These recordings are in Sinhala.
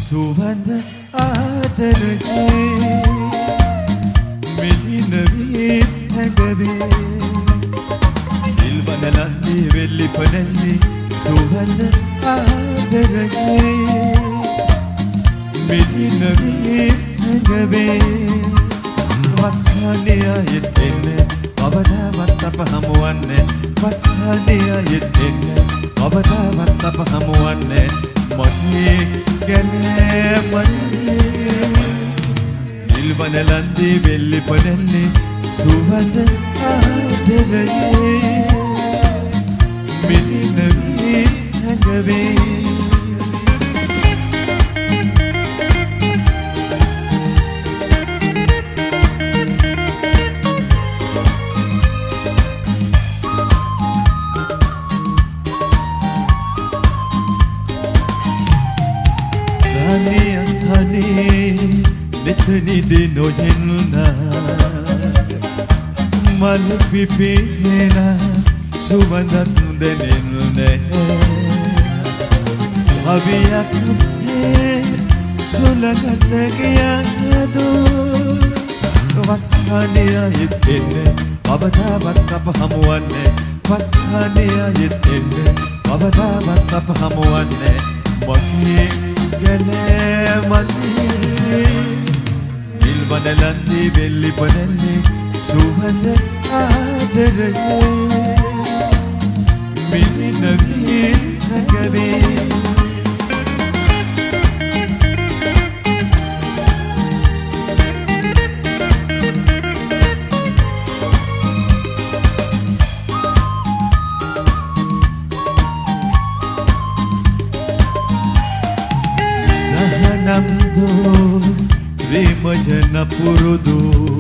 සුවඳ ආදරේ මිලිනවී හැඟවේ දිල්බනලන්නේ වෙල්ලි පනල්ලි සුවඳ ආදරේ මිලිනවී හැඟවේ වත්සාලයට එන්න කවදාවත් අප හමුවන්නේ වත්සාලයට එන්න කවදාවත් අප හමුවන්නේ මගේ ගැනමනේ දිල්බනලන්නේ වෙල්ලි පනල්ලි සුවඳ ආදරේ මිලිනවී හැඟවේ මෙතනිදී නොයෙන්න මල් පිපෙන සුවඳත් දැනෙන්නේ අවියක් සේ සුලකට ගියදෝ වත්සාලියට එන්න කවදාවත් අප හමුවන්නේ වත්සාලියට එන්න කවදාවත් අප හමුවන්නේ මගේ ගැනමනේ දිල්බනලන්නේ වෙල්ලි පනල්ලි සුවඳ ආදරේ මිලිනවී හැඟවේ ප්‍රේමජන පුරුදු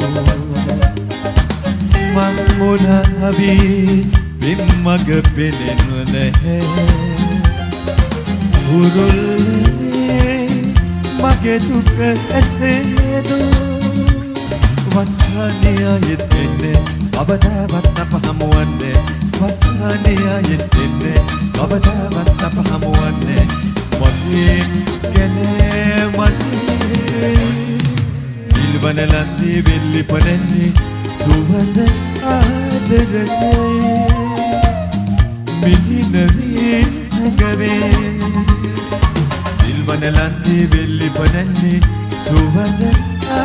මං මොනවී පින්මග පෙනෙනු නැහැ උරුල්ලේ මගේ දුක ඇසේදු වත්සාලියට එන්න කවදාවත් අප හමුවන්නේ වත්සාලියට එන්න කවදාවත් අප හමුවන්නේ මගේ ගැනමනේ දිල්බනලන්නේ වෙල්ලි පනල්ලි සුවඳ ආදරේ මිලිනවී හැඟවේ දිල්බනලන්නේ වෙල්ලි පනල්ලි සුවඳ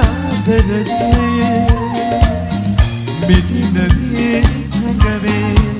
ආදරේ මිලිනවී හැඟවේ